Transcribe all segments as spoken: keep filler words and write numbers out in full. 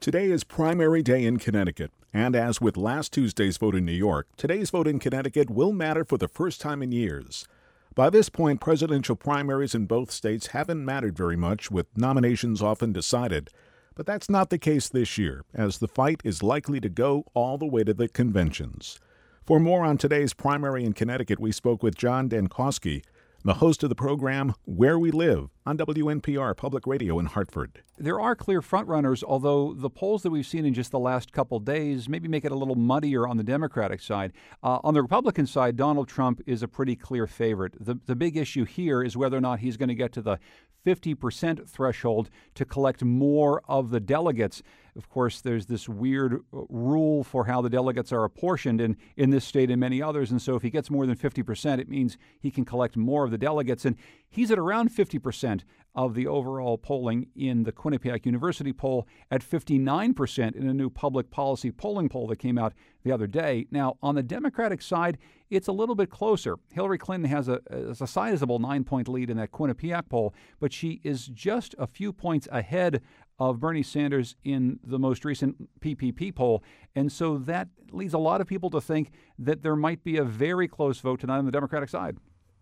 Today is primary day in Connecticut, and as with last Tuesday's vote in New York, today's vote in Connecticut will matter for the first time in years. By this point, presidential primaries in both states haven't mattered very much, with nominations often decided. But that's not the case this year, as the fight is likely to go all the way to the conventions. For more on today's primary in Connecticut, we spoke with John Dankosky, the host of the program Where We Live on W N P R Public Radio in Hartford. There are clear frontrunners, although the polls that we've seen in just the last couple days maybe make it a little muddier on the Democratic side. Uh, on the Republican side, Donald Trump is a pretty clear favorite. The, the big issue here is whether or not he's going to get to the fifty percent threshold to collect more of the delegates. Of course, there's this weird rule for how the delegates are apportioned in, in this state and many others. And so if he gets more than fifty percent, it means he can collect more of the delegates. And he's at around fifty percent of the overall polling in the Quinnipiac University poll, at fifty-nine percent in a new public policy polling poll that came out the other day. Now, on the Democratic side, it's a little bit closer. Hillary Clinton has a, has a sizable nine-point lead in that Quinnipiac poll, but she is just a few points ahead of Bernie Sanders in the most recent P P P poll. And so that leads a lot of people to think that there might be a very close vote tonight on the Democratic side.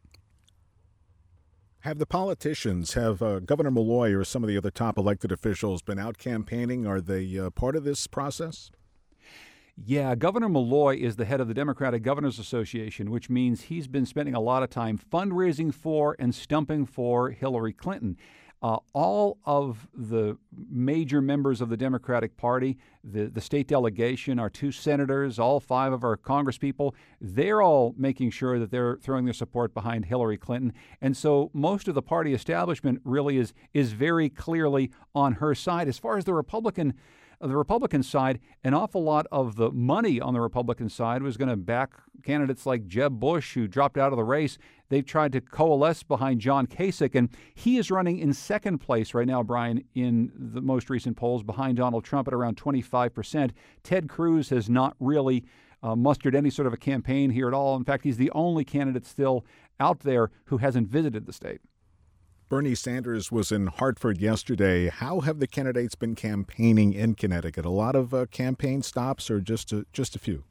Have the politicians, have uh, Governor Malloy or some of the other top elected officials been out campaigning? Are they uh, part of this process? Yeah, Governor Malloy is the head of the Democratic Governors Association, which means he's been spending a lot of time fundraising for and stumping for Hillary Clinton. Uh, all of the major members of the Democratic Party, the, the state delegation, our two senators, all five of our congresspeople, they're all making sure that they're throwing their support behind Hillary Clinton. And so most of the party establishment really is is very clearly on her side. As far as the Republican The Republican side, an awful lot of the money on the Republican side was going to back candidates like Jeb Bush, who dropped out of the race. They've tried to coalesce behind John Kasich, and he is running in second place right now, Brian, in the most recent polls, behind Donald Trump at around twenty-five percent. Ted Cruz has not really uh, mustered any sort of a campaign here at all. In fact, he's the only candidate still out there who hasn't visited the state. Bernie Sanders was in Hartford yesterday. How have the candidates been campaigning in Connecticut? A lot of uh, campaign stops or just a, just a few?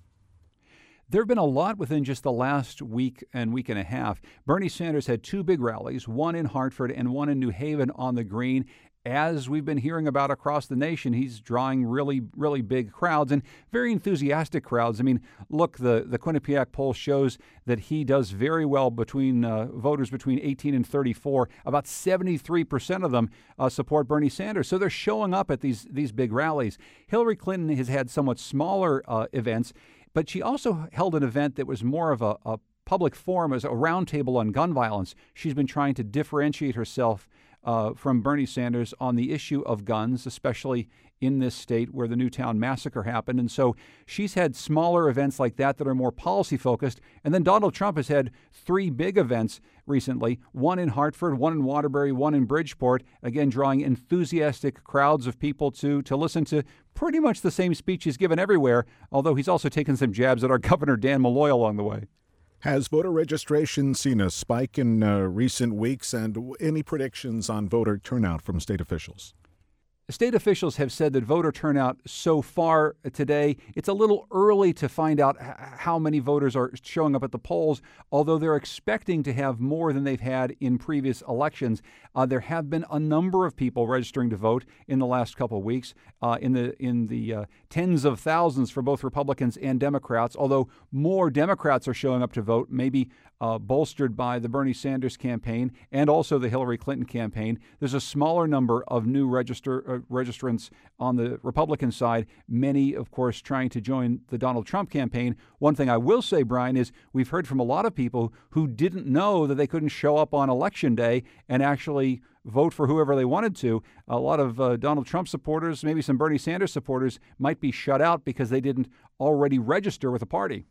There have been a lot within just the last week and week and a half. Bernie Sanders had two big rallies, one in Hartford and one in New Haven on the Green. As we've been hearing about across the nation, he's drawing really, really big crowds and very enthusiastic crowds. I mean, look, the, the Quinnipiac poll shows that he does very well between uh, voters between eighteen and thirty-four. About seventy-three percent of them uh, support Bernie Sanders. So they're showing up at these, these big rallies. Hillary Clinton has had somewhat smaller uh, events, but she also held an event that was more of a, a public forum, as a roundtable on gun violence. She's been trying to differentiate herself Uh, from Bernie Sanders on the issue of guns, especially in this state where the Newtown massacre happened. And so she's had smaller events like that that are more policy focused. And then Donald Trump has had three big events recently, one in Hartford, one in Waterbury, one in Bridgeport, again, drawing enthusiastic crowds of people to, to listen to pretty much the same speech he's given everywhere, although he's also taken some jabs at our Governor Dan Malloy along the way. Has voter registration seen a spike in uh, recent weeks, and any predictions on voter turnout from state officials? State officials have said that voter turnout so far today, it's a little early to find out h- how many voters are showing up at the polls, although they're expecting to have more than they've had in previous elections. Uh, there have been a number of people registering to vote in the last couple of weeks, uh, in the in the uh, tens of thousands for both Republicans and Democrats, although more Democrats are showing up to vote, maybe uh, bolstered by the Bernie Sanders campaign and also the Hillary Clinton campaign. There's a smaller number of new register uh, registrants on the Republican side, many, of course, trying to join the Donald Trump campaign. One thing I will say, Brian, is we've heard from a lot of people who didn't know that they couldn't show up on Election Day and actually vote for whoever they wanted to. A lot of uh, Donald Trump supporters, maybe some Bernie Sanders supporters, might be shut out because they didn't already register with the party.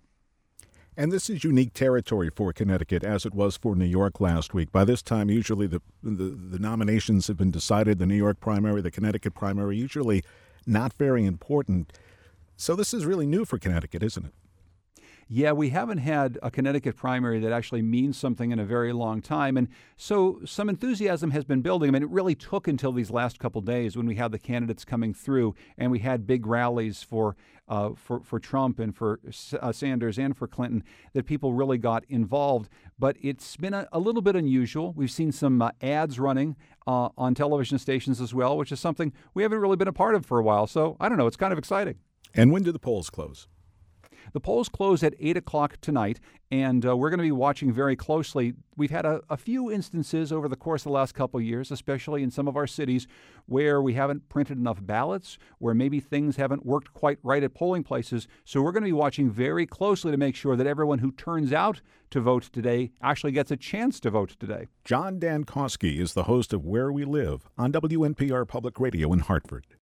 And this is unique territory for Connecticut, as it was for New York last week. By this time, usually the, the the nominations have been decided, the New York primary, the Connecticut primary, usually not very important. So this is really new for Connecticut, isn't it? Yeah, we haven't had a Connecticut primary that actually means something in a very long time. And so some enthusiasm has been building. I mean, it really took until these last couple days when we had the candidates coming through and we had big rallies for uh, for, for Trump and for uh, Sanders and for Clinton that people really got involved. But it's been a, a little bit unusual. We've seen some uh, ads running uh, on television stations as well, which is something we haven't really been a part of for a while. So I don't know. It's kind of exciting. And when do the polls close? The polls close at eight o'clock tonight, and uh, we're going to be watching very closely. We've had a, a few instances over the course of the last couple of years, especially in some of our cities, where we haven't printed enough ballots, where maybe things haven't worked quite right at polling places. So we're going to be watching very closely to make sure that everyone who turns out to vote today actually gets a chance to vote today. John Dankosky is the host of Where We Live on W N P R Public Radio in Hartford.